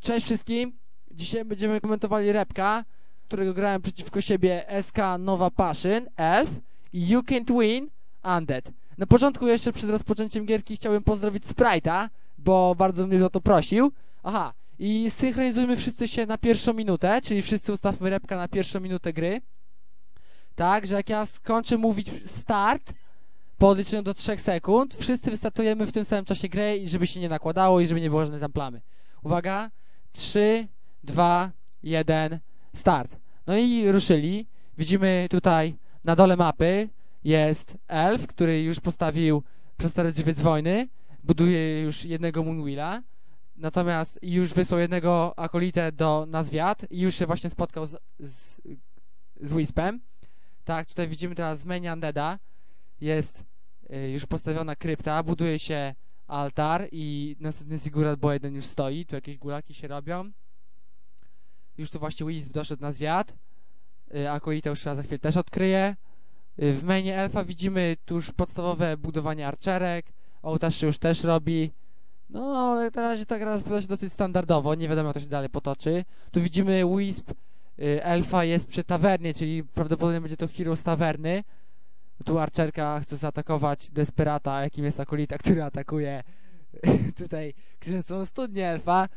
Cześć wszystkim. Dzisiaj będziemy komentowali repka, którego grałem przeciwko siebie SK Nova Passion, Elf i You Can't Win, Undead. Na początku jeszcze przed rozpoczęciem gierki chciałbym pozdrowić Sprite'a, bo bardzo mnie o to prosił. Aha, i synchronizujmy wszyscy się na pierwszą minutę, czyli wszyscy ustawmy repka na pierwszą minutę gry. Tak, że jak ja skończę mówić start, po odliczeniu do 3 sekund, wszyscy wystartujemy w tym samym czasie gry i żeby się nie nakładało i żeby nie było żadnej tam plamy. Uwaga, 3, 2, 1, start. No i ruszyli. Widzimy tutaj na dole mapy jest Elf, który już postawił przestary dźwięk wojny, buduje już jednego Moonwheela, natomiast już wysłał jednego akolitę na zwiat i już się właśnie spotkał z Wispem. Tak, tutaj widzimy teraz w mainie Undeada jest już postawiona krypta, buduje się altar i następny zigurat, bo jeden już stoi, tu jakieś gulaki się robią. Już tu właśnie Wisp doszedł na zwiat, akolita już za chwilę też odkryje. W mainie Elfa widzimy tu już podstawowe budowanie archerek, ołtarz się już też robi. No, na razie ta gra rozpoczyna się dosyć standardowo, nie wiadomo jak to się dalej potoczy. Tu widzimy Wisp Elfa jest przy tawernie, czyli prawdopodobnie będzie to hero z tawerny. Tu archerka chce zaatakować desperata, jakim jest akolita, który atakuje tutaj księżną studnię Elfa.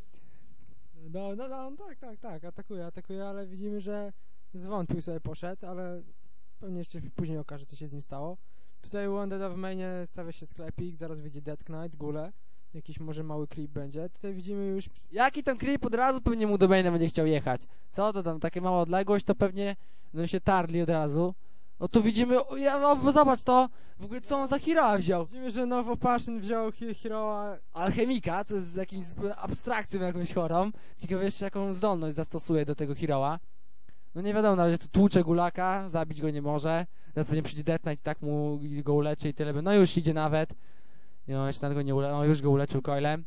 No, tak, atakuje, ale widzimy, że zwątpił sobie poszedł, ale pewnie jeszcze później okaże, co się z nim stało. Tutaj u Undeada w mainie stawia się sklepik, zaraz wyjdzie Death Knight, gule, jakiś może mały creep będzie. Tutaj widzimy już... Jaki tam creep, od razu pewnie mu do maina będzie chciał jechać. Co to tam, takie mała odległość, to pewnie no się tarli od razu. O tu widzimy, zobacz to, w ogóle co on za hero'a wziął. Widzimy, że Nova Passion wziął hero'a alchemika, co jest z jakimś abstrakcją jakąś chorą. Ciekawe jeszcze jaką zdolność zastosuje do tego hero'a. No nie wiadomo, na razie tu tłucze gulaka, zabić go nie może. Teraz pewnie przyjdzie Death Knight i tak mu go uleczy i tyle. No już idzie nawet. No jeszcze nawet go nie no już go uleczył coilem.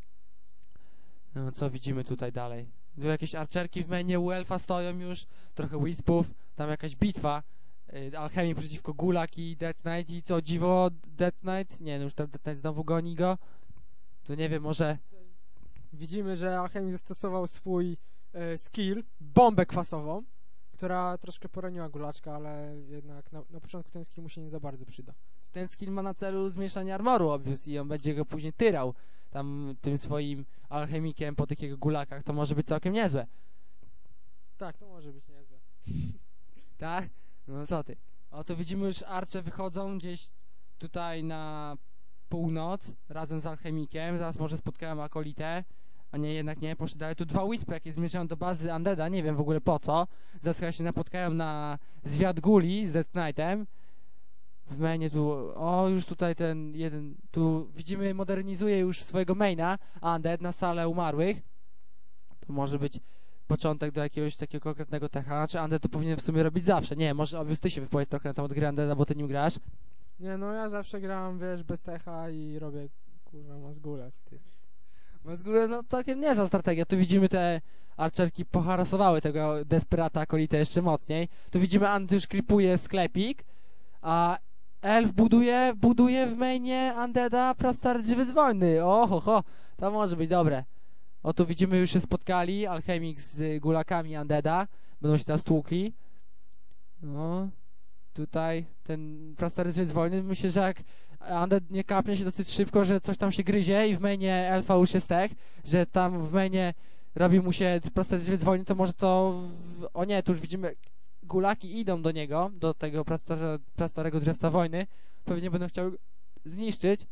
No co widzimy tutaj dalej? Tu jakieś archerki w mainie u Elfa stoją już. Trochę Wispów, tam jakaś bitwa. Alchemik przeciwko Gulak i Death Knight i co dziwo Death Knight? Nie, no już Death Knight znowu goni go. To nie wiem, może... Widzimy, że Alchemik zastosował swój skill, bombę kwasową, która troszkę poraniła Gulaczka, ale jednak na początku ten skill mu się nie za bardzo przyda. Ten skill ma na celu zmniejszanie armoru, obvious, i on będzie go później tyrał tam tym swoim alchemikiem po tych jego Gulakach. To może być całkiem niezłe. Tak, to może być niezłe. Tak? No co ty? O, to widzimy już arcze wychodzą gdzieś tutaj na północ razem z alchemikiem. Zaraz może spotkałem akolitę. A nie, jednak nie, poszedł dalej. Tu dwa Wispy jakieś zmierzają do bazy Undeada, nie wiem w ogóle po co. Zaraz chyba się napotkają na zwiat guli z Death Knightem. W mainie tu, o już tutaj ten jeden, tu widzimy modernizuje już swojego maina Undead na salę umarłych. To może być początek do jakiegoś takiego konkretnego techa. Znaczy Undead to powinien w sumie robić zawsze. Nie, może obvious ty się wypowiedz trochę na temat gry Undeada, bo ty nim grasz. Nie, no ja zawsze gram, wiesz, bez techa i robię, kurwa, mazgulę. Mazgulę, no całkiem niezła strategia. Tu widzimy te archerki poharasowały tego desperata akolitę jeszcze mocniej. Tu widzimy Undead już creepuje sklepik, a Elf buduje w mainie Undeada prastary dźwięk z wojny. Oho, to może być dobre. O, tu widzimy, już się spotkali alchemik z gulakami Undeada. Będą się teraz tłukli. No, tutaj ten prastary dźwięk z wojny. Myślę, że jak Undead nie kapnie się dosyć szybko, że coś tam się gryzie i w mainie Elfa już jest tech, że tam w mainie robi mu się prastary dźwięk z wojny, to może to... O nie, tu już widzimy... Gulaki idą do niego, do tego prastarego drzewca wojny. Pewnie będą chciały zniszczyć.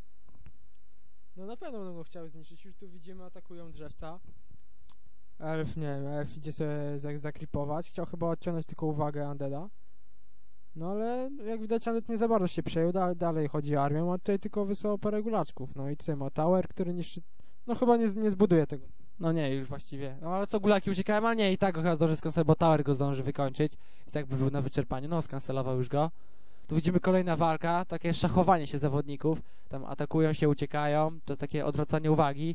No na pewno będą go chciały zniszczyć. Już tu widzimy, atakują drzewca. Elf, nie wiem, Elf idzie sobie zakripować. Chciał chyba odciągnąć tylko uwagę Undeada. No ale jak widać Undead nie za bardzo się przejął. Dalej chodzi armią, a tutaj tylko wysłał parę gulaczków. No i tutaj ma tower, który niszczy... No chyba nie zbuduje tego. No nie, już właściwie. No ale co, gulaki uciekają, ale nie, i tak go chyba zdąży skancelować, bo tower go zdąży wykończyć. I tak by był na wyczerpaniu. No, skancelował już go. Tu widzimy kolejna walka, takie szachowanie się zawodników. Tam atakują się, uciekają. To takie odwracanie uwagi.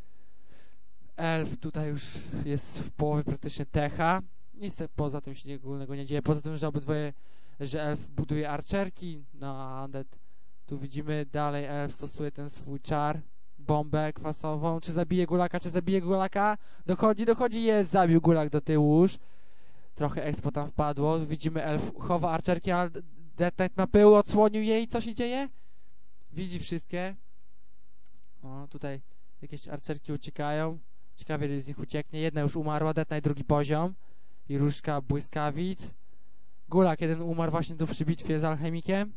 Elf tutaj już jest w połowie praktycznie techa. Nic poza tym się ogólnego nie dzieje. Poza tym, że Elf buduje archerki. No a Undead tu widzimy dalej Elf stosuje ten swój czar bombę kwasową, czy zabije Gulaka, dochodzi, jest, zabił Gulak do tyłu już, trochę expo tam wpadło, widzimy elf chowa archerki, ale Death Knight ma pył, odsłonił jej, co się dzieje? Widzi wszystkie. O, tutaj jakieś archerki uciekają, ciekawie, ile z nich ucieknie, jedna już umarła, Death Knight drugi poziom i różdżka błyskawic. Gulak jeden umarł właśnie tu przy bitwie z alchemikiem.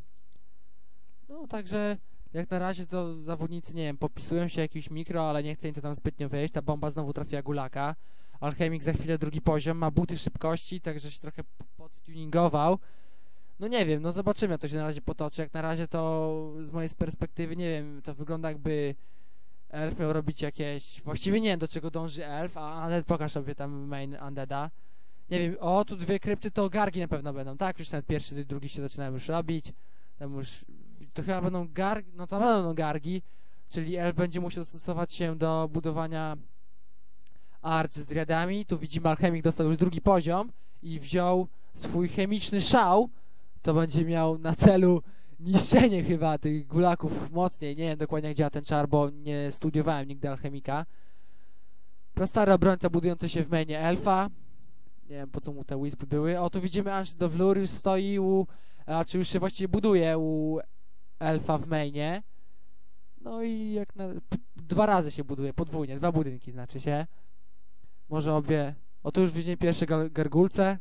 No, także jak na razie to zawodnicy, nie wiem, popisują się jakimś mikro, ale nie chce im to tam zbytnio wyjść. Ta bomba znowu trafia Gulaka. Alchemik za chwilę drugi poziom, ma buty szybkości, także się trochę podtuningował. No nie wiem, no zobaczymy, jak to się na razie potoczy. Jak na razie to z mojej perspektywy, nie wiem, to wygląda jakby elf miał robić jakieś... Właściwie nie wiem, do czego dąży elf, a Undead, pokaż sobie tam main Undeada. Nie wiem, o, tu dwie krypty, to gargi na pewno będą, tak? Już ten pierwszy, drugi się zaczynają już robić. Tam już... To chyba będą gargi, no to będą gargi, czyli elf będzie musiał stosować się do budowania arch z driadami. Tu widzimy, alchemik dostał już drugi poziom i wziął swój chemiczny szał. To będzie miał na celu niszczenie chyba tych gulaków mocniej. Nie wiem dokładnie, jak działa ten czar, bo nie studiowałem nigdy alchemika. Prastary obrońca budujący się w mainie elfa. Nie wiem, po co mu te wispy były. O, tu widzimy, Ange de Vlur już stoi czy już się właściwie buduje u elfa w mainie. No i jak na... Dwa razy się buduje, podwójnie, dwa budynki znaczy się. Może obie... O, tu już widzimy pierwsze gargulce.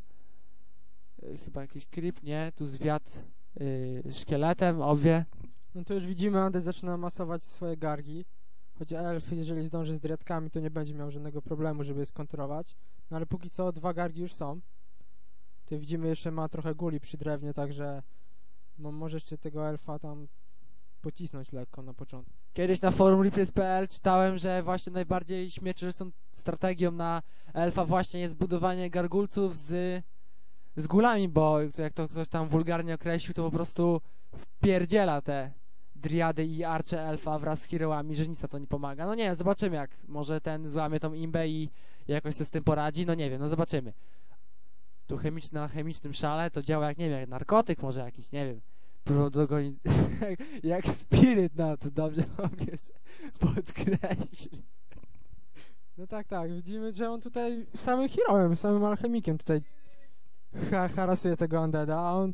Chyba jakiś creep, nie? Tu zwiat szkieletem, obie. No to już widzimy, Andes zaczyna masować swoje gargi. Choć elf, jeżeli zdąży z driadkami, to nie będzie miał żadnego problemu, żeby je skontrować. No ale póki co dwa gargi już są. Tu widzimy, jeszcze ma trochę guli przy drewnie, także może jeszcze tego elfa tam pocisnąć lekko na początku. Kiedyś na forum replays.pl czytałem, że właśnie najbardziej śmiercionośną strategią na elfa właśnie jest budowanie gargulców z gulami, bo jak to ktoś tam wulgarnie określił, to po prostu wpierdziela te driady i arcze elfa wraz z heroami, że nic na to nie pomaga. No nie wiem, zobaczymy, jak może ten złamie tą imbę i jakoś sobie z tym poradzi, no nie wiem, no zobaczymy. Tu na chemicznym szale to działa jak, nie wiem, jak narkotyk może jakiś, nie wiem, dogonić, jak spiryt, no to dobrze mogę podkreślić. No tak, widzimy, że on tutaj samym heroem, samym alchemikiem tutaj harasuje tego Undeada, a on...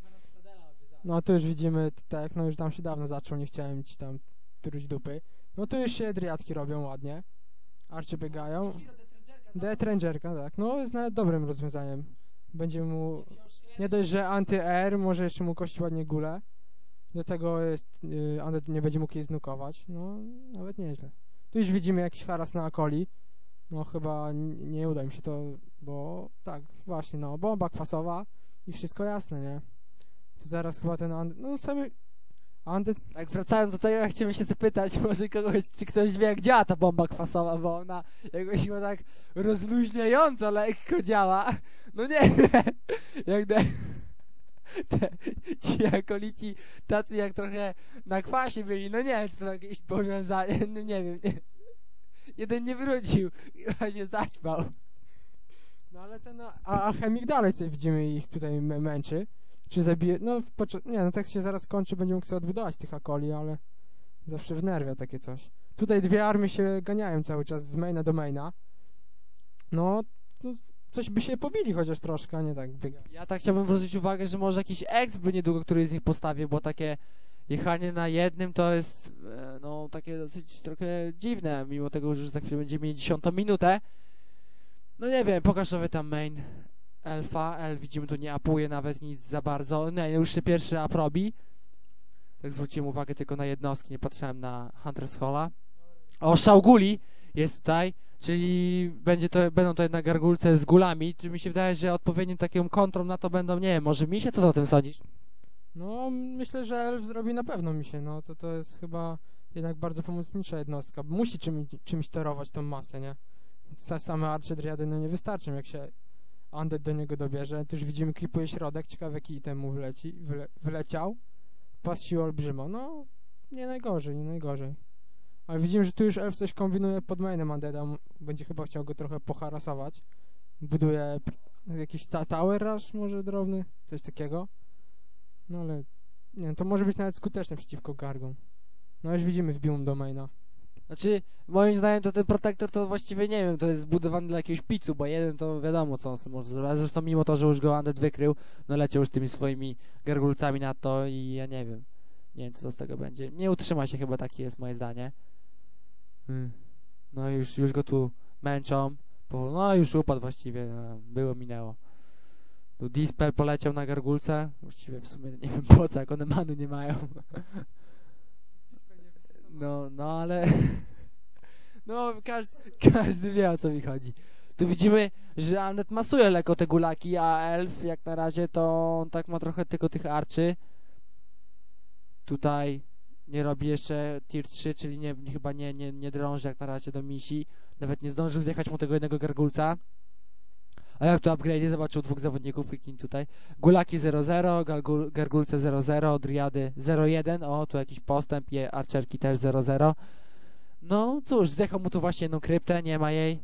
No tu już widzimy, tak, no już tam się dawno zaczął, nie chciałem ci tam truć dupy. No tu już się driadki robią ładnie. Arczy biegają. Death Rangerka, tak, no jest nawet dobrym rozwiązaniem. Będzie mu... Nie dość, że anty-air, może jeszcze mu kościć ładnie gulę. Do tego jest, Undead nie będzie mógł jej znukować. No, nawet nieźle. Tu już widzimy jakiś haras na Akoli. No chyba nie uda mi się to, bo tak, właśnie, no, bomba kwasowa i wszystko jasne, nie? Tu zaraz chyba ten Undead, no samy Undead... Tak, wracając do tego, ja chciałem się zapytać, może kogoś, czy ktoś wie, jak działa ta bomba kwasowa, bo ona jakoś chyba tak rozluźniająco lekko działa. No nie, jak ci akolici tacy jak trochę na kwasie byli, no nie wiem, czy to jakieś powiązanie, no nie wiem, nie. Jeden nie wrócił, chyba się zaćpał. No ale ten alchemik dalej sobie widzimy ich tutaj męczy. Czy zabije... No, nie, no tekst się zaraz kończy, będzie mógł sobie odbudować tych akoli, ale zawsze wnerwia takie coś. Tutaj dwie armie się ganiają cały czas z maina do maina. No coś by się pobili chociaż troszkę, a nie tak biega. Ja tak chciałbym zwrócić uwagę, że może jakiś exp by niedługo któryś z nich postawił, bo takie jechanie na jednym to jest no takie dosyć trochę dziwne, mimo tego, że za chwilę będziemy mieli 10. minutę. No nie wiem, pokaż sobie tam main elfa. Elf widzimy tu nie apuje nawet nic za bardzo. Nie, już się pierwszy up robi. Tak zwróciłem uwagę tylko na jednostki, nie patrzyłem na Hunter's Halla. O, Shauguli jest tutaj, czyli będą to jednak gargulce z gulami. Czy mi się wydaje, że odpowiednim taką kontrą na to będą, nie wiem, może misie? Co ty o tym sądzisz? No, myślę, że elf zrobi na pewno misie. No, to jest chyba jednak bardzo pomocnicza jednostka. Musi czymś torować tą masę, nie? Same arche driady no nie wystarczą, jak się Undead do niego dobierze. Tu już widzimy, klipuje środek. Ciekawe, jaki item mu wyleciał. Pas sił olbrzyma. No, nie najgorzej. Ale widzimy, że tu już elf coś kombinuje pod mainem Undeada. Będzie chyba chciał go trochę poharasować. Buduje jakiś tower rush może drobny. Coś takiego. No ale... Nie wiem, to może być nawet skuteczne przeciwko gargom. No już widzimy, wbił do maina. Znaczy, moim zdaniem to ten protektor to właściwie nie wiem, to jest zbudowany dla jakiegoś picu, bo jeden to wiadomo co on sobie może zrobić. Zresztą mimo to, że już go Undead wykrył, no leciał już tymi swoimi gargulcami na to i ja nie wiem. Nie wiem co to z tego będzie. Nie utrzyma się chyba, takie jest moje zdanie. No już go tu męczą. No już upadł właściwie, no, było minęło. Tu Dispel poleciał na gargulce. Właściwie w sumie nie wiem po co, jak one many nie mają. No ale... No każdy wie o co mi chodzi. Tu widzimy, że Undead masuje lekko te gulaki, a Elf jak na razie to on tak ma trochę tylko tych arczy. Tutaj nie robi jeszcze tier 3, czyli chyba nie drąży jak na razie do misi. Nawet nie zdążył zjechać mu tego jednego gargulca. A jak tu upgrade zobaczył dwóch zawodników, kliknij tutaj. Gulaki 0-0, gargulce 0-0, driady 0-1. O, tu jakiś postęp, archerki też 0-0. No cóż, zjechał mu tu właśnie jedną kryptę, nie ma jej.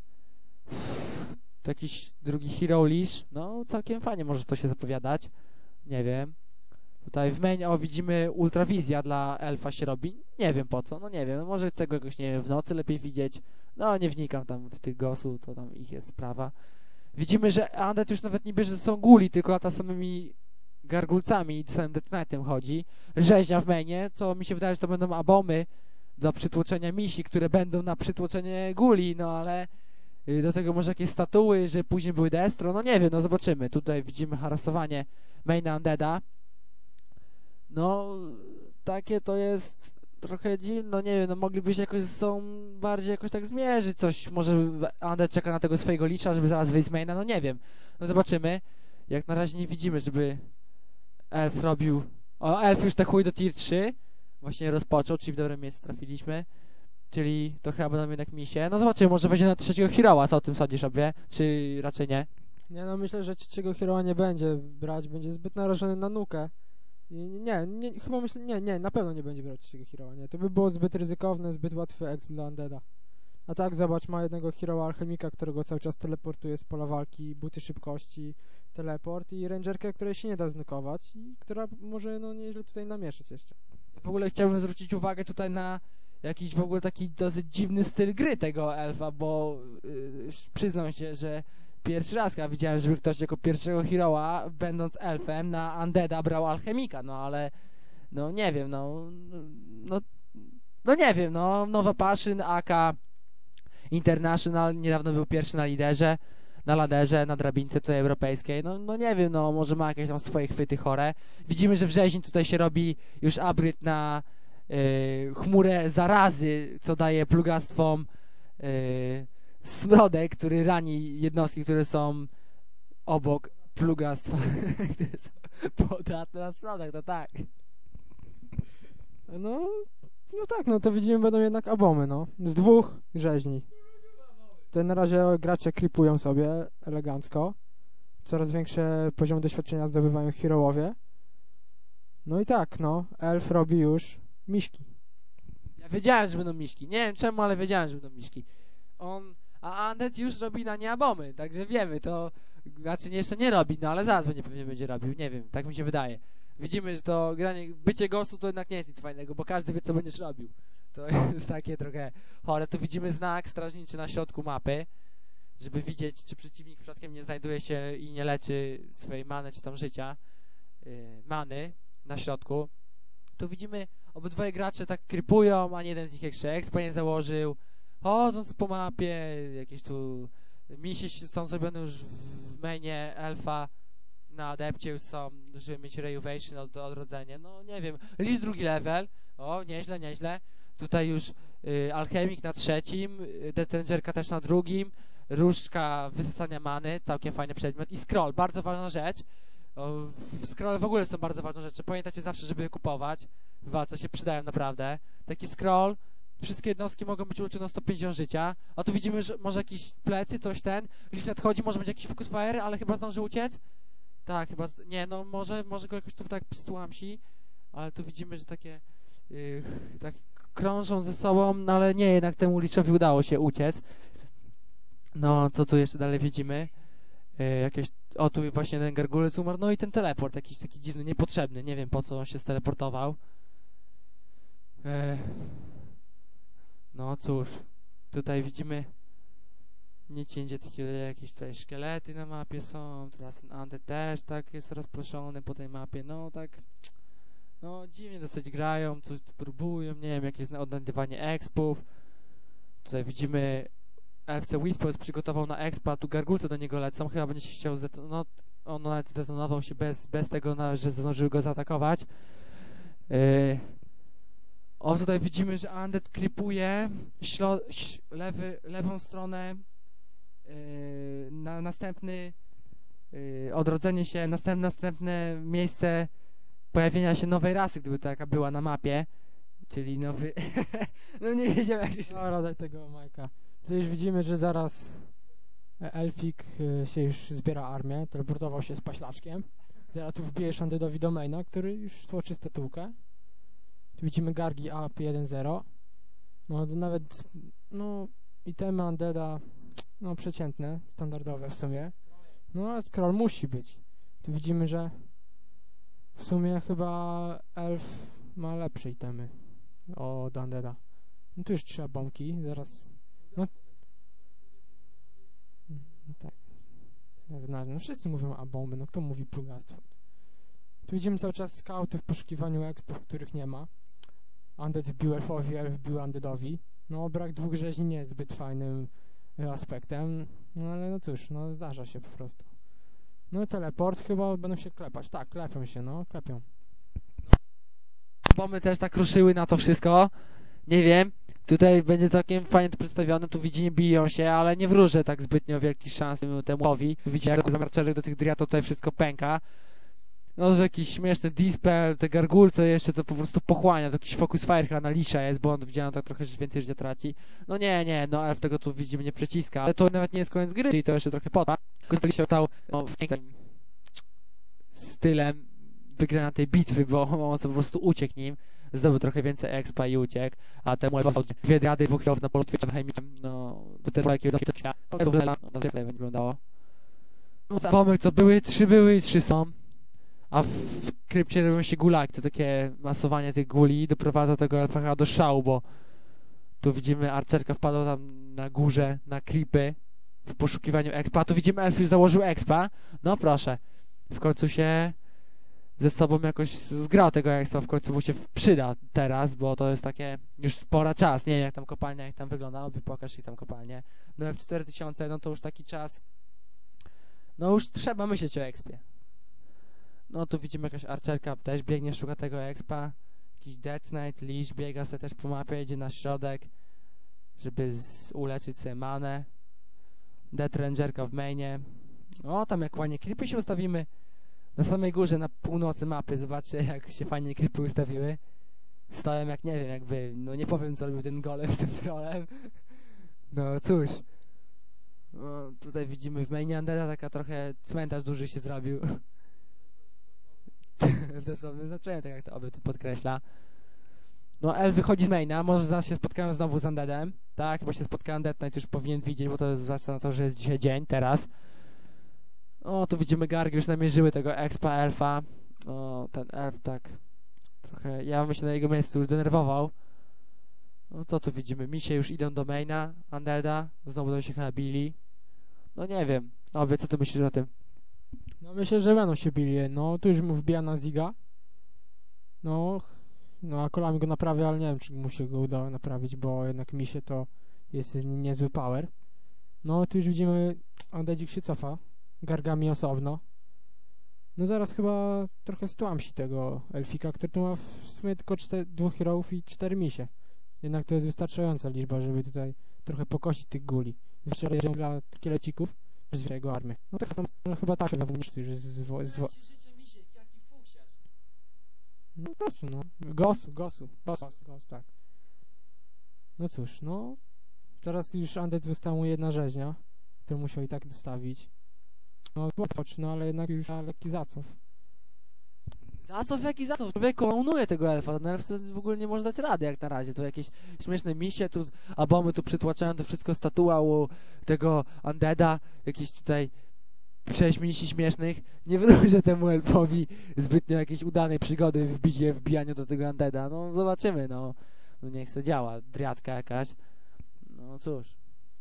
Tu jakiś drugi hero leash. No całkiem fajnie może to się zapowiadać. Nie wiem. Tutaj w main, widzimy ultrawizja dla elfa się robi. Nie wiem po co, no nie wiem. No może chce go jakoś, nie wiem, w nocy lepiej widzieć. No nie wnikam tam w tych gosu, to tam ich jest sprawa. Widzimy, że Undead już nawet nie bierze ze sobą guli, tylko lata samymi gargulcami i samym Death Knightem chodzi. Rzeźnia w mainie, co mi się wydaje, że to będą abomy do przytłoczenia misi, które będą na przytłoczenie guli, no ale do tego może jakieś statuły, że później były destro, no nie wiem, no zobaczymy. Tutaj widzimy harasowanie maina Undeada. No, takie to jest trochę dziwne, no nie wiem, no mogliby się jakoś ze sobą bardziej jakoś tak zmierzyć, coś, może Undead czeka na tego swojego licza, żeby zaraz wyjść z maina, no nie wiem. No zobaczymy. Jak na razie nie widzimy, żeby Elf robił... O, Elf już chuj do tier 3. Właśnie rozpoczął, czyli w dobre miejsce trafiliśmy. Czyli to chyba będą jednak misie. No zobaczymy, może weźmie na trzeciego hero'a, co o tym sądzisz sobie? Czy raczej nie? Nie, no myślę, że trzeciego hero'a nie będzie brać, będzie zbyt narażony na nukę. Chyba myślę, nie, na pewno nie będzie brać trzeciego hero'a, nie. To by było zbyt ryzykowne, zbyt łatwy exp dla Undeada. A tak, zobacz, ma jednego hero'a alchemika, którego cały czas teleportuje z pola walki, buty szybkości, teleport i rangerkę, której się nie da znukować i która może, no, nieźle tutaj namieszać jeszcze. W ogóle chciałbym zwrócić uwagę tutaj na jakiś w ogóle taki dosyć dziwny styl gry tego elfa, bo przyznam się, że pierwszy raz widziałem, żeby ktoś jako pierwszego hero'a, będąc elfem, na Undeada brał alchemika, no ale no nie wiem, no nie wiem, no Nowa Passion, AK International niedawno był pierwszy na liderze, na laderze, na drabince tutaj europejskiej, no nie wiem, no może ma jakieś tam swoje chwyty chore. Widzimy, że wrześniu tutaj się robi już upgrade na chmurę zarazy, co daje plugastwom smrodek, który rani jednostki, które są obok plugastwa, które są podatne na smrodek, to tak. No tak, no to widzimy, będą jednak abomy, no. Z dwóch rzeźni. Te na razie gracze creepują sobie elegancko. Coraz większe poziom doświadczenia zdobywają hero'owie. No i tak, no. Elf robi już miśki. Ja wiedziałem, że będą miśki. Nie wiem czemu, ale wiedziałem, że będą miśki. A Undead już robi na nie abomy, także wiemy, to znaczy jeszcze nie robi, no ale zaraz pewnie będzie robił, nie wiem, tak mi się wydaje. Widzimy, że to bycie ghostu to jednak nie jest nic fajnego, bo każdy wie, co będziesz robił. To jest takie trochę chore. Tu widzimy znak strażniczy na środku mapy, żeby widzieć, czy przeciwnik przypadkiem nie znajduje się i nie leczy swojej many, czy tam życia many na środku. Tu widzimy, obydwoje gracze tak krypują, a jeden z nich jeszcze expa nie założył. Chodząc po mapie, jakieś tu misje są zrobione już w mainie elfa, na adepcie już są, żeby mieć rejuvenation, odrodzenie. No nie wiem, Lich drugi level, nieźle. Tutaj już alchemik na trzecim, detengerka też na drugim, różdżka wysysania many, całkiem fajny przedmiot i scroll, bardzo ważna rzecz. Scroll w ogóle są bardzo ważne rzeczy, pamiętajcie zawsze, żeby je kupować, w walce się przydają naprawdę. Taki scroll, wszystkie jednostki mogą być uleczone 150 życia, a tu widzimy, że może jakieś plecy, coś Lich nadchodzi, może być jakiś focus fire, ale chyba zdąży uciec. Tak, chyba, nie, no może go jakoś tu tak przysłamsi, ale tu widzimy, że takie tak krążą ze sobą, no ale nie, jednak temu Lichowi udało się uciec. No, co tu jeszcze dalej widzimy? Jakieś, tu właśnie ten gargulec umarł, no i ten teleport, jakiś taki dziwny, niepotrzebny, nie wiem po co on się steleportował. No cóż, tutaj widzimy niecięcie takie jakieś tutaj szkielety na mapie są, teraz ten Undead też tak jest rozproszony po tej mapie, no tak, no dziwnie dosyć grają, coś tu próbują, nie wiem, jakieś odnajdywanie expów. Tutaj widzimy LFC Whispers przygotował na expa, tu gargulce do niego lecą, chyba będzie się chciał no on nawet zdetonował się bez tego, że zdążył go zaatakować. O, tutaj widzimy, że Undead creepuje lewą stronę na następny odrodzenie się, następne miejsce pojawienia się nowej rasy, gdyby taka była na mapie, czyli nowy no nie wiedziałem jak się... Dobra, daj tego Majka. Tutaj już widzimy, że zaraz Elfik się już zbiera armię, teleportował się z paślaczkiem. Teraz tu wbijesz Undeadowi do maina, który już tłoczy statułkę. Tu widzimy Gargi up 1-0. No nawet, no itemy Undeada, no przeciętne, standardowe w sumie. No ale scroll musi być. Tu widzimy, że w sumie chyba Elf ma lepsze itemy od Undeada. No tu już trzeba bombki, zaraz... No tak. No wszyscy mówią a bomby, no kto mówi plugastwo? Tu widzimy cały czas skauty w poszukiwaniu expów, których nie ma. Undead wbił Elfowi, Elf wbił Undeadowi. No brak dwóch rzeźni nie jest zbyt fajnym aspektem, no ale no cóż, no zdarza się po prostu. No i teleport, chyba będą się klepać. Tak, klepią się, no, klepią. Bomby też tak ruszyły na to wszystko, nie wiem. Tutaj będzie całkiem fajnie to przedstawione, tu widzimy biją się, ale nie wróżę tak zbytnio wielkich szans temuowi. Widzicie jak zamarczerek do tych driatów tutaj wszystko pęka. No to jakiś śmieszny dispel, te gargulce jeszcze to po prostu pochłania, to jakiś focus fire na Lisza jest, bo on widziałem tak trochę więcej życia traci. No nie, no Elf tego tu widzimy nie przyciska, ale to nawet nie jest koniec gry, czyli to jeszcze trochę potrwa. Ktoś się stał w pięknym stylem wygrania tej bitwy, bo on po prostu uciekł nim. Zdobył trochę więcej expa i uciekł, a temu dwie rady, dwóch healów na polu Twitchem, no te jakiegoś no zwykle będzie wyglądało. No pomyk co były, 3 były i 3 są. A w krypcie robią się gulaki, to takie masowanie tych guli doprowadza tego LPH do szału, bo tu widzimy archerka wpadła tam na górze, na creepy w poszukiwaniu expa, a tu widzimy elf już założył expa, no proszę, w końcu się ze sobą jakoś zgrał tego expa, w końcu mu się przyda teraz, bo to jest takie już pora czas, nie wiem jak tam kopalnia, jak tam wygląda, pokaż ich tam kopalnię, no F4000, no to już taki czas, no już trzeba myśleć o expie. No tu widzimy jakaś archerka też biegnie, szuka tego expa, jakiś Death Knight, Leash biega sobie też po mapie, idzie na środek, żeby uleczyć sobie manę. Death Rangerka w mainie. O, tam jak ładnie creepy się ustawimy na samej górze, na północy mapy, zobaczcie jak się fajnie creepy ustawiły. Stoją jak nie wiem, jakby, no nie powiem co robił ten golem z tym trolem. No cóż. No, tutaj widzimy w mainie Undeada taka trochę cmentarz duży się zrobił. W dosłownym znaczeniu, tak jak to oby tu podkreśla. No Elf wychodzi z maina, może zaraz się spotkają znowu z Undeadem. Tak, chyba się spotkałem, Death Knight już powinien widzieć, bo to zwraca na to, że jest dzisiaj dzień, teraz. O, tu widzimy Gargi, już namierzyły tego expa Elfa. O, ten Elf tak trochę, ja bym się na jego miejscu już denerwował. No to tu widzimy, misie już idą do maina Undeada, znowu będą się chyba bili. No nie wiem, Obie, co ty myślisz o tym? No myślę, że będą się bili. No tu już mu wbija na Ziga. No a kolami go naprawia, ale nie wiem, czy mu się go uda naprawić, bo jednak misie to jest niezły power. No tu już widzimy, Undeadzik się cofa. Gargami osobno. No zaraz chyba trochę stłamsi tego Elfika, który tu ma w sumie tylko 2 heroów i 4 misie. Jednak to jest wystarczająca liczba, żeby tutaj trochę pokosić tych guli. Zwłaszcza dla kielecików z jego armię. No tak są, no, chyba tak już no po prostu, no. Gosu, tak. No cóż, no. Teraz już Undead została mu jedna rzeźnia, którą musiał i tak dostawić. No, no ale jednak już na lekki zacof. Jaki zacof? Człowieku maunuje tego elfa, ten elf w ogóle nie może dać rady jak na razie. To jakieś śmieszne misie, tu abomy tu przytłaczają to wszystko statua u tego Undeada, jakieś tutaj 6 misi śmiesznych. Nie wróżę temu elfowi zbytnio jakiejś udanej przygody w wbijaniu do tego Undeada. No zobaczymy, no. No niech se działa, driatka jakaś. No cóż.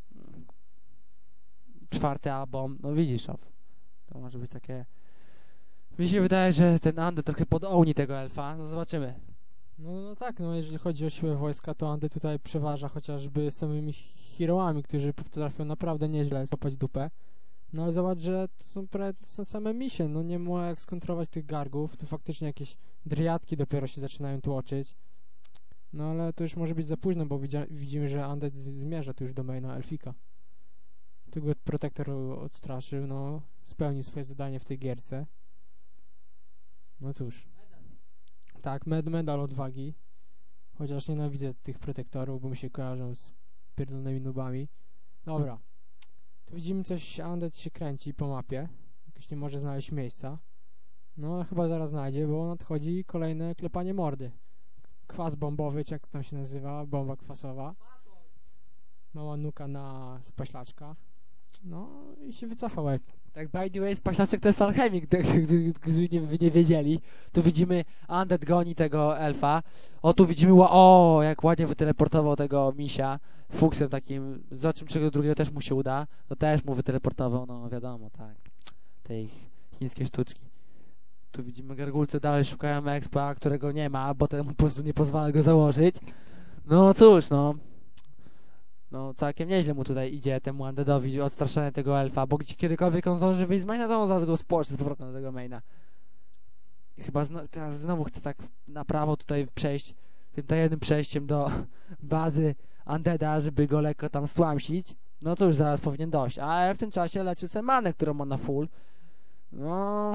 4. album, no widzisz, to może być takie... Mi się wydaje, że ten Undead trochę podołni tego elfa, no zobaczymy. No tak, no jeżeli chodzi o siłę wojska, to Undead tutaj przeważa chociażby samymi heroami, którzy potrafią naprawdę nieźle kopać dupę. No ale zobacz, że to są same misie, no nie ma jak skontrować tych gargów, tu faktycznie jakieś driatki dopiero się zaczynają tłoczyć. No ale to już może być za późno, bo widzimy, że Undead zmierza tu już do maina elfika. Tu go Protector odstraszył, no spełnił swoje zadanie w tej gierce. No cóż. Tak, medal odwagi. Chociaż nienawidzę tych protektorów, bo mi się kojarzą z pierdolonymi nubami. Dobra. Tu widzimy coś, Undead się kręci po mapie. Jakoś nie może znaleźć miejsca. No chyba zaraz znajdzie, bo nadchodzi kolejne klepanie mordy. Kwas bombowy, czy jak to tam się nazywa, bomba kwasowa. Mała nuka na spaślaczka. No i się wycofał. Tak, by the way, spaślaczek to jest alchemik, gdyby nie wiedzieli. Tu widzimy, Undead goni tego elfa. O, tu widzimy, jak ładnie wyteleportował tego misia. Fuksem takim, zobaczymy, czego drugiego też mu się uda. To też mu wyteleportował, no wiadomo, tak. Tej chińskie sztuczki. Tu widzimy gargulce, dalej szukają expa, którego nie ma, bo temu po prostu nie pozwala go założyć. No cóż, no całkiem nieźle mu tutaj idzie, temu Undeadowi, odstraszanie tego elfa, bo kiedykolwiek on zdąży wyjść z maina, to on zaraz go spłoszy z powrotem do tego maina. I chyba teraz znowu chce tak na prawo tutaj przejść, tym tajemnym przejściem do bazy Undeada, żeby go lekko tam stłamsić. No to już zaraz powinien dojść, a w tym czasie leczy se manę, którą ma na full. No...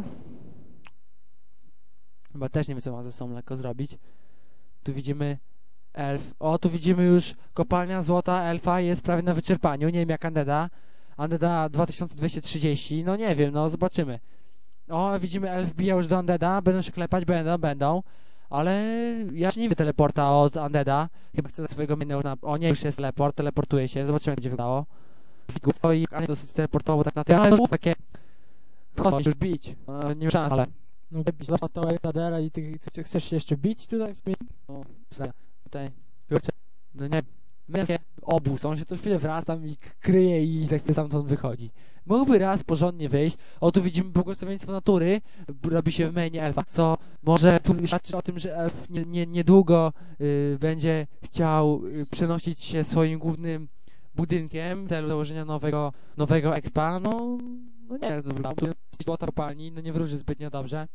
Chyba też nie wiem, co ma ze sobą lekko zrobić. Tu widzimy elf. O, tu widzimy już kopalnia złota elfa jest prawie na wyczerpaniu. Nie wiem jak Undeada. Undeada 2230. No nie wiem, no zobaczymy. O, widzimy elf bija już do Undeada. Będą się klepać, będą. Ale ja nie widzę teleporta od Undeada. Chyba chcę swojego minęło na... O nie, już jest teleport, teleportuje się. Zobaczymy jak będzie wyglądało. I dosyć teleportował tak na tym, ale takie... Chodź już bić. No, nie ma szans, ale... No zobacz to Eldadera i ty chcesz się jeszcze bić tutaj? No, tutaj, kurczę, no nie, męskie obóz, on się co chwilę wraz tam i kryje i za chwilę stamtąd wychodzi. Mógłby raz porządnie wyjść. O, tu widzimy błogosławieństwo natury, robi się w mainie elfa, co może świadczyć o tym, że elf niedługo będzie chciał przenosić się swoim głównym budynkiem w celu założenia nowego expa. No nie, jak to wygląda. Tu złota kopalni, no nie wróży zbytnio dobrze.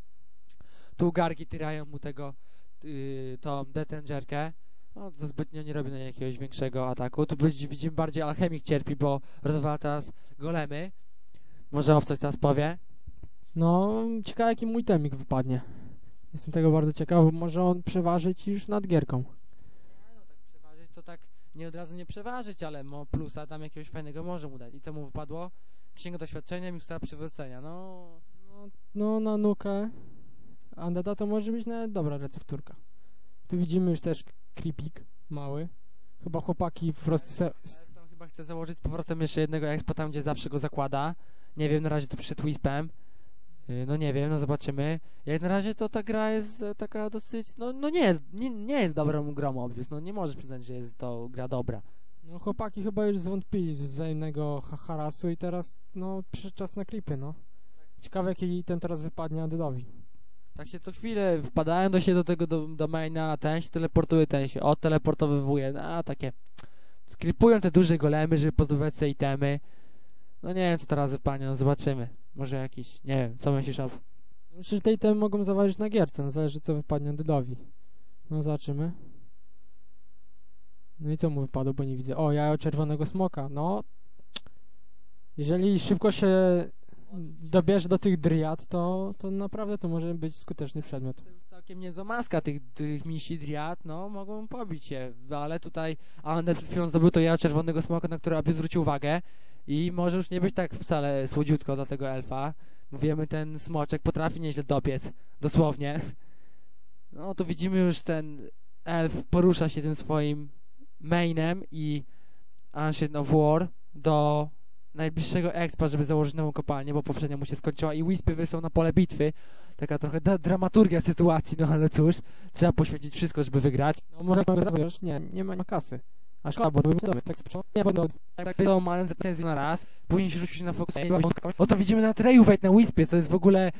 Tu gargi tyrają mu tą detengerkę. No to zbytnio nie robi na jakiegoś większego ataku. Tu widzimy bardziej alchemik cierpi, bo rozwala teraz golemy. Może coś teraz powie. No, ciekawe jaki mój temik wypadnie. Jestem tego bardzo ciekaw, bo może on przeważyć już nad gierką. No tak przeważyć to tak nie od razu nie przeważyć, ale plusa tam jakiegoś fajnego może mu dać. I co mu wypadło? Księga doświadczenia, mikstura przywrócenia. No na nukę Undeada to może być nawet dobra recepturka. Tu widzimy już też creepik mały. Chyba chłopaki po prostu Tam chyba chce założyć z powrotem jeszcze jednego expa tam, gdzie zawsze go zakłada. Nie wiem, na razie to przyszedł Wispem. No nie wiem, no zobaczymy. Jak na razie to ta gra jest taka dosyć... No nie jest dobrą grą, obvious. No nie możesz przyznać, że jest to gra dobra. No chłopaki chyba już zwątpili z wzajemnego harasu i teraz no przyszedł czas na klipy, no. Ciekawe jaki ten teraz wypadnie Undeadowi. Tak się co chwilę wpadają do maina, ten się teleportuje, ten się odteleportowywuje, takie... Sklipują te duże golemy, żeby pozbywać sobie itemy. No nie wiem co teraz wypadnie, no zobaczymy. Może jakiś, nie wiem, co myślisz o... Myślę, że te itemy mogą zaważyć na gierce, no zależy co wypadnie Undeadowi. No zobaczymy. No i co mu wypadło, bo nie widzę. O, jajo czerwonego smoka, no. Jeżeli szybko się dobierze do tych driad, to naprawdę to może być skuteczny przedmiot. Całkiem niezła maska tych misi driad, no mogą pobić się, ale tutaj Undead przed chwilą zdobył to jajo czerwonego smoka, na które aby zwrócił uwagę i może już nie być tak wcale słodziutko dla tego elfa. Mówimy, ten smoczek potrafi nieźle dobiec, dosłownie. No to widzimy już ten elf porusza się tym swoim mainem i Ancient of War do najbliższego expa, żeby założyć nową kopalnię, bo poprzednia mu się skończyła i Wispy wysłał na pole bitwy. Taka trochę dramaturgia sytuacji, no ale cóż, trzeba poświęcić wszystko, żeby wygrać. No może już nie ma kasy. A szkoda, bo byłby domy, tak sobie nie będą. Tak to ma pretensję na raz, później się rzucił się na Fox. Oto widzimy na Rejuvate na Wispie, co jest w ogóle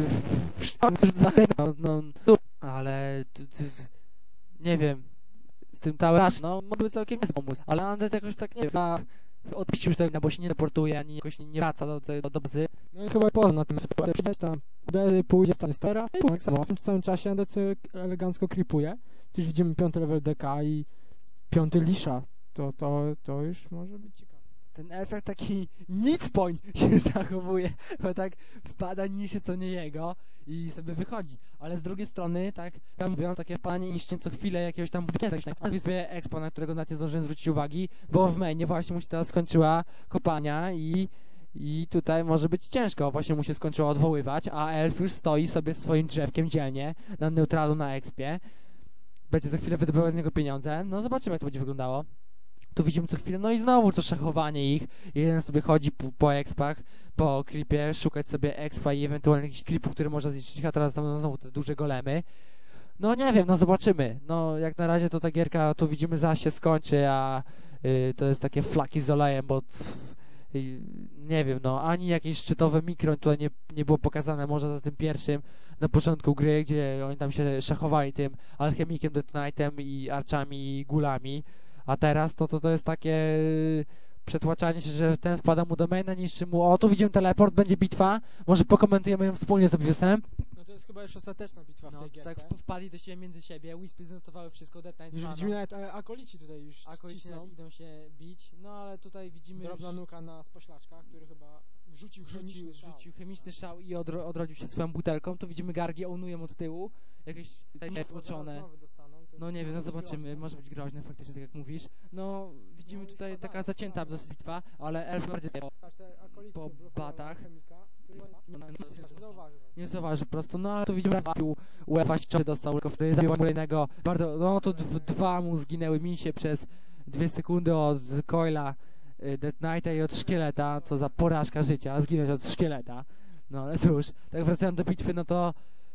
no, ale nie wiem, z tym Tower no mógłby całkiem pomóc, ale Undead jakoś tak nie wiem, odpuścił już tego, bo się nie deportuje, ani jakoś nie wraca do bzy. No i chyba poza na tym, przydać tam pójdzie stanie stara i tak samo. W tym samym czasie Undead sobie elegancko creepuje. Tu już widzimy 5. level DK i 5. Lisza. To już może być ciekawe. Ten efekt taki nic point się zachowuje, bo tak wpada niszy, co nie jego i sobie wychodzi. Ale z drugiej strony, tak, tam mówią, takie wpadanie niszczy co chwilę jakiegoś tam budynku. A sobie expo, na którego nawet nie zdążyłem zwrócić uwagi, bo w mainie właśnie mu się teraz skończyła kopalnia i tutaj może być ciężko. Właśnie mu się skończyło odwoływać, a elf już stoi sobie swoim drzewkiem dzielnie na neutralu na expie. Będzie za chwilę wydobywał z niego pieniądze. No zobaczymy, jak to będzie wyglądało. Tu widzimy co chwilę, no i znowu to szachowanie ich. Jeden sobie chodzi po expach, po creepie, szukać sobie expa i ewentualnie jakichś creepów, które można zniszczyć, a teraz tam znowu te duże golemy. No nie wiem, no zobaczymy. No jak na razie to ta gierka, tu widzimy zaś się skończy, a to jest takie flaki z olejem, bo nie wiem, no ani jakieś szczytowe mikro tutaj nie było pokazane, może za tym pierwszym na początku gry, gdzie oni tam się szachowali tym alchemikiem, Death Knightem i archami i gulami. A teraz to jest takie przetłaczanie się, że ten wpada mu do maina, niszczy mu. O, tu widzimy teleport, będzie bitwa. Może pokomentujemy ją wspólnie z Obviusem. No to jest chyba już ostateczna bitwa w tej gierce. Tak wpadli do siebie między siebie, Wispy znotowały wszystko, Death Knight. Już widzimy nawet akolici tutaj już akolici idą się bić. No ale tutaj widzimy drobna nuka na spoślaczkach, który chyba rzucił chemiczny szał i odrodził się swoją butelką. Tu widzimy gargi, ołnują od tyłu. Jakieś stłoczone. No nie wiem, no zobaczymy, może być groźne faktycznie, tak jak mówisz. No, widzimy tutaj taka zacięta dosyć bitwa, ale elf bardziej po batach. Nie zauważy po prostu, no ale tu widzimy, że UEFA dostał, który zabił kolejnego, bardzo, no to dwa mu zginęły misie przez 2 sekundy od Coila, Death Knighta i od Szkieleta, co za porażka życia, zginąć od Szkieleta. No ale cóż, tak wracając do bitwy, no to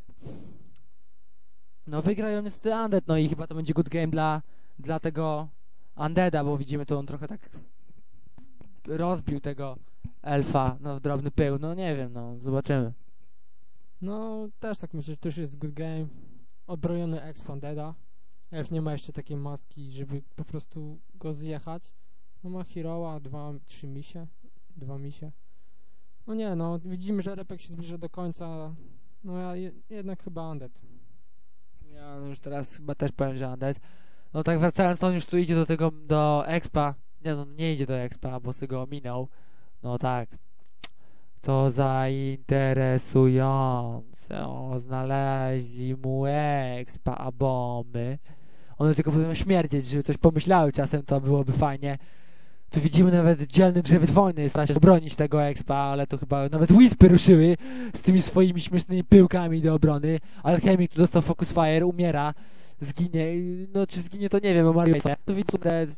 no wygrają niestety Undead, no i chyba to będzie good game dla tego Undeada, bo widzimy tu on trochę tak rozbił tego elfa w drobny pył, no nie wiem, no zobaczymy. No też tak myślę, że to już jest good game, odbrojony exp Undeada. Elf nie ma jeszcze takiej maski, żeby po prostu go zjechać. No ma Hero'a, 2 misie. No nie, no widzimy, że Repek się zbliża do końca, no ja jednak chyba Undead. Ja no już teraz chyba też powiem, że Undead. No tak wracając, on już tu idzie do expa. Nie no, nie idzie do expa, bo sobie go ominął. No tak. To zainteresujące. O, znaleźli mu expa, a bomby. One tylko potrafią śmierdzieć, żeby coś pomyślały czasem, to byłoby fajnie. Tu widzimy nawet dzielny drzewiec wojny, stara się bronić tego expa, ale to chyba nawet Wispy ruszyły z tymi swoimi śmiesznymi pyłkami do obrony. Alchemik tu dostał Focus Fire, umiera, zginie, no czy zginie to nie wiem, umarł się. Tu widzimy,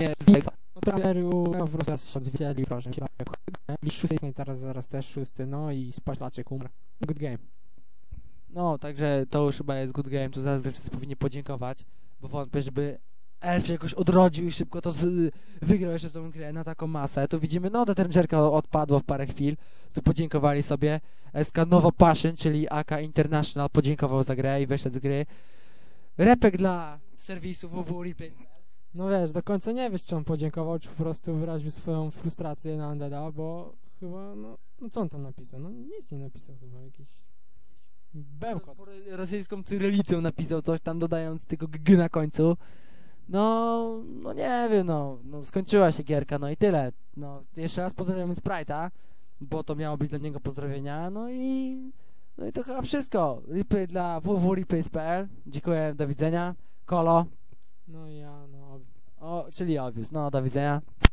w Rosji się odzwierciedli, proszę. Szósty, zaraz też 6, no i spaślaczek umarł. Good game. No, także to już chyba jest good game, to zaraz wszyscy powinni podziękować, bo wątpię, żeby elf się jakoś odrodził i szybko to wygrał jeszcze tą grę na taką masę. Tu widzimy, no Detergerka odpadło w parę chwil. Tu podziękowali sobie. SK Nova Passion, czyli AK International, podziękował za grę i wyszedł z gry. Repek dla serwisu www.replay. No wiesz, do końca nie wiesz, czy on podziękował, czy po prostu wyraził swoją frustrację na Undeada, bo chyba, no co on tam napisał? No nic nie napisał chyba, jakiś bełkot. Rosyjską cyrylicą napisał coś tam, dodając tylko g na końcu. No nie wiem, no skończyła się gierka, no i tyle. No jeszcze raz pozdrawiamy Sprite'a, bo to miało być dla niego pozdrowienia, no i to chyba wszystko. Replay dla www.replays.pl. Dziękuję, do widzenia. Kolo. No i ja, no. Czyli Obvious, no do widzenia.